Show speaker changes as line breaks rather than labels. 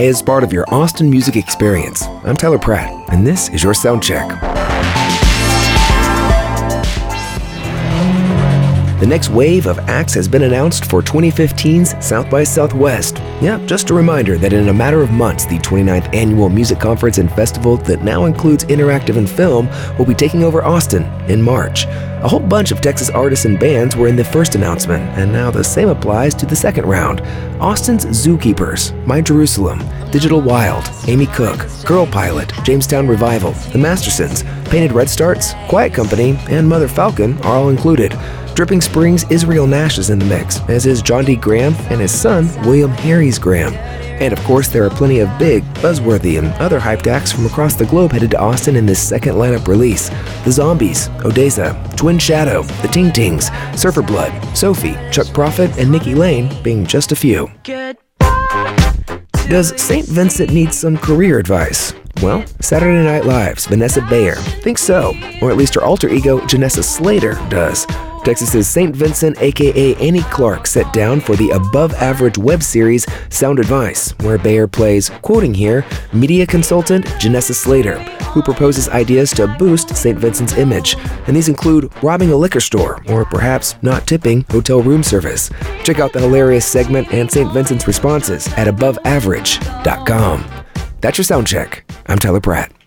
as part of your Austin music experience. I'm Tyler Pratt, and this is your Sound Check. The next wave of acts has been announced for 2015's South by Southwest. Yeah, just a reminder that in a matter of months, the 29th Annual Music Conference and Festival that now includes interactive and film will be taking over Austin in March. A whole bunch of Texas artists and bands were in the first announcement, and now the same applies to the second round. Austin's Zookeepers, My Jerusalem, Digital Wild, Amy Cook, Girl Pilot, Jamestown Revival, The Mastersons, Painted Redstarts, Quiet Company, and Mother Falcon are all included. Dripping Springs' Israel Nash is in the mix, as is John D. Graham and his son, William Harries Graham. And of course, there are plenty of big, buzzworthy, and other hyped acts from across the globe headed to Austin in this second lineup release. The Zombies, Odessa, Twin Shadow, The Ting Tings, Surfer Blood, Sophie, Chuck Prophet, and Nikki Lane being just a few. Does St. Vincent need some career advice? Well, Saturday Night Live's Vanessa Bayer thinks so, or at least her alter ego, Janessa Slater, does. Texas's St. Vincent, aka Annie Clark, sat down for the above-average web series Sound Advice, where Bayer plays, quoting here, media consultant Janessa Slater, who proposes ideas to boost St. Vincent's image. And these include robbing a liquor store, or perhaps not tipping hotel room service. Check out the hilarious segment and St. Vincent's responses at aboveaverage.com. That's your Sound Check. I'm Tyler Pratt.